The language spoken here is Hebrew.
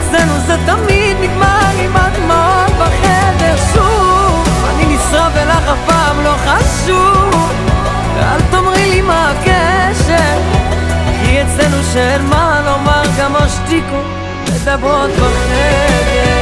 אצלנו זה תמיד נגמר עם הדמעות בחדר שוב. אני נשרף ולך אף פעם לא חשוב, ואל תאמרי לי מה הקשר, כי אצלנו שאין מה לומר גם השתיקות מדברות בחדר.